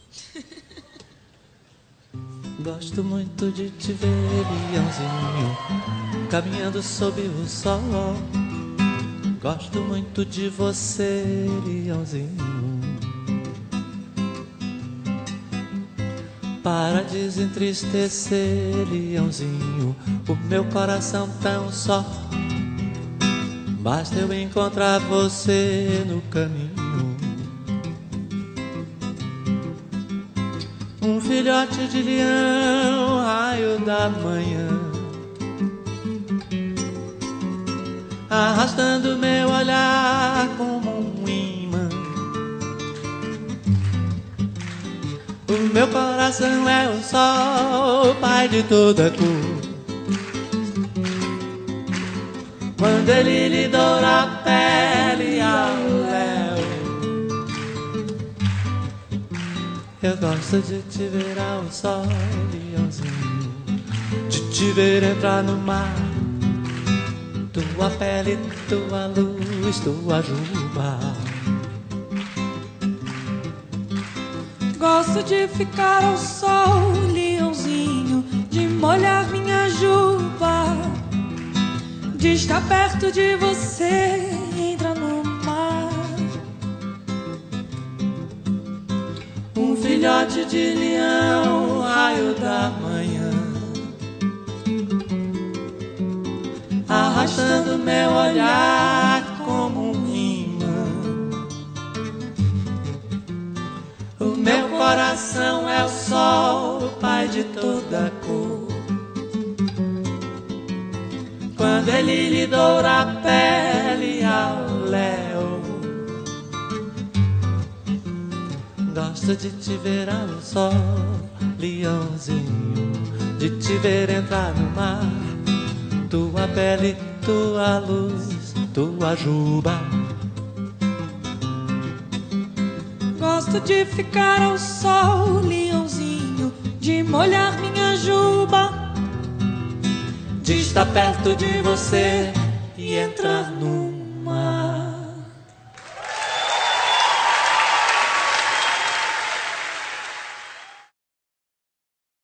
Gosto muito de te ver, leãozinho, caminhando sob o sol. Gosto muito de você, leãozinho. Para desentristecer, leãozinho, o meu coração tão só. Basta eu encontrar você no caminho. Um filhote de leão, raio da manhã, arrastando meu olhar como um imã. O meu coração é o sol, pai de toda cor. Quando ele lhe doura a pele ao léu, eu gosto de te ver ao sol, leãozinho, de te ver entrar no mar. Tua pele, tua luz, tua juba. Gosto de ficar ao sol, leãozinho, de molhar minha juba, de estar perto de você, entra no mar. Um filhote de leão, raio da manhã, arrastando meu olhar como um imã. O meu coração é o sol, o pai de toda cor. Quando ele lhe doura a pele ao léu, gosto de te ver ao sol, leãozinho, de te ver entrar no mar. Tua pele, tua luz, tua juba. Gosto de ficar ao sol, leãozinho, de molhar minha juba, de estar perto de você e entrar no